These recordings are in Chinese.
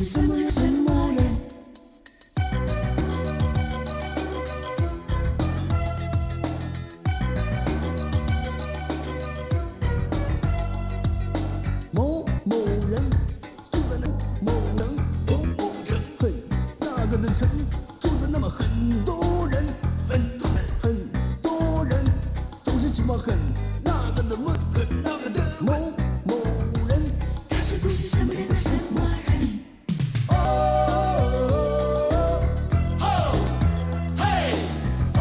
是什么人什么人。某某人住在那某城某某城，很那个的城住着那么很多人，很多人总是喜欢很那个的问，很那个的某某人， 他是不是什么人的什么人？ 哦吼嘿哦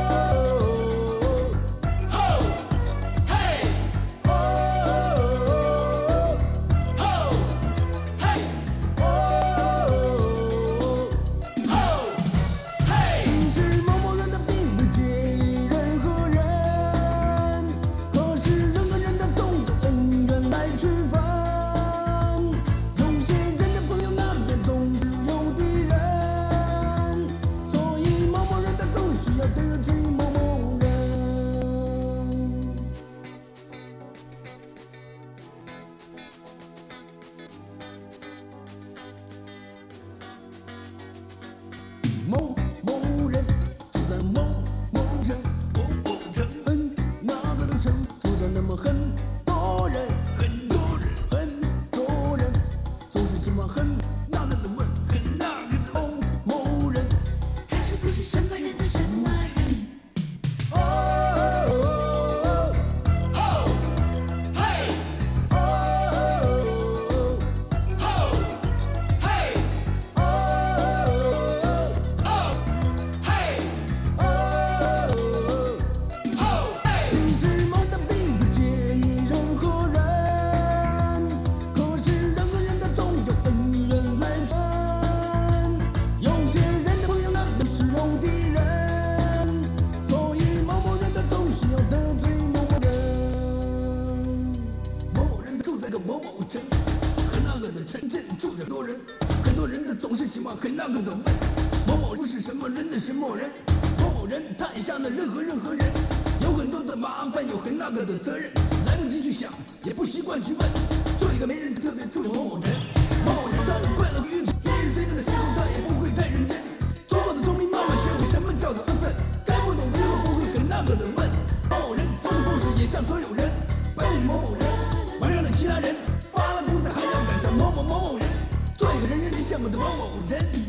吼嘿哦吼嘿哦。 吼嘿。 其实某某人他并不介意任何人，可是人和人他总有恩怨来区分。有些人的朋友那边总是有敌人，所以某某人他总是要得罪某某人。某某人住在某某城某某城，很那个的城住着那么很多人，很多人总是喜欢很那个的问，很那个的某某人。 他是不是什么人的什么人？ 哦吼嘿哦吼嘿哦吼嘿哦。 吼嘿。 其实某他并不介意任何人，可是人和人他总有恩怨来分。有些人的朋友那都是有敌人，所以某某人他总是要得罪某某人。某某人住在个某某城，和那个的城镇住着多人，很多人他总是喜欢很那个的问，某某不是什么人的什么人。某某人太像了任何人，有很多的麻烦，有很那个的责任，来不及去想，也不习惯去问。做一个没人特别注重某某人，某某人他的快乐和运气，一日随着的时候他也不会太认真。足够的聪明，慢慢学会什么叫做安分，该不懂的又不会很那个的问。某某人说的故事也像所有人，关于某某人，晚上的其他人发了工资还要赶上某某人，做一个人人羡慕的某某人。